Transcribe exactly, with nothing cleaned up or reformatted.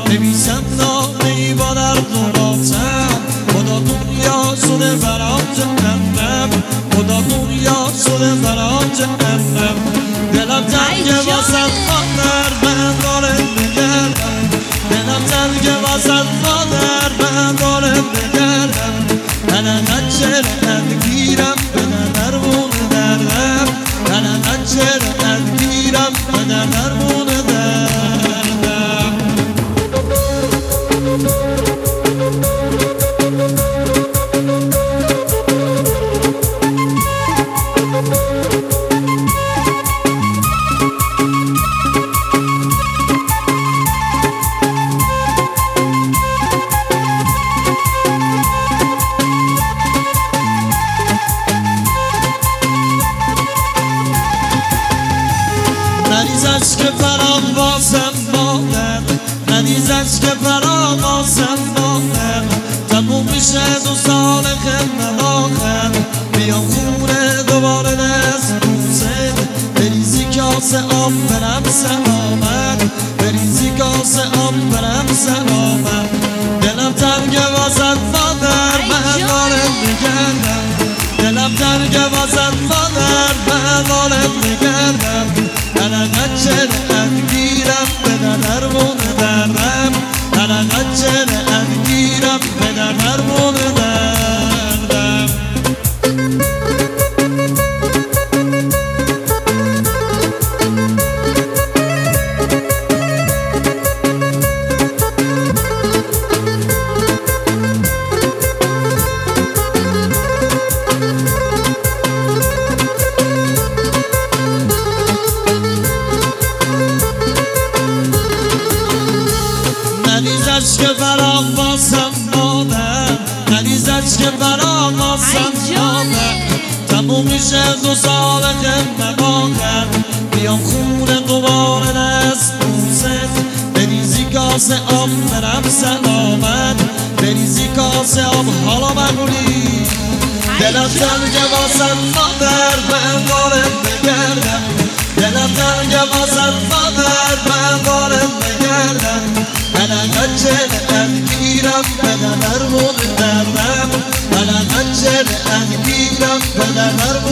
نویسم نامه‌ای با درد و باتم خدا دنیا شده برام جهنم خدا دنیا شده برام جهنم دلم تنگه واسه مادر من داره بگردم دلم تنگه واسه مادر من داره بگردم من نچه نگیرم به درمون دردم من نچه نگیرم به درمون دردم نریزش که برام واسم مادر نریزش که برام واسم مادر تموم میشه دو سال خدمت آخر بیام خونه دوباره دست بوسه بریزی کاسه آب برم سلامت بریزی کاسه آب برم سلامت دلم تنگه واسد مادر من دارم بگردم دلم تنگه واسد مادر من دارم بگردم من نچه نگیرم به درمون دردم من نچه نگیرم به درمون دردم نریزش که برام واسم مادر نریزش که برام واسم مادر تموم میشه دو سال خدمت آخر بیام خونه دوباره دست بوسه بریزی کاسه آب برم سلامت بریزی کاسه آب حالا بگولی دلم تنگه واسم مادر من دارم بگردم دلم تنگه واسم مادر من دارم بگردم من نچه نگیرم به درمون دردم من نچه نگیرم به درمون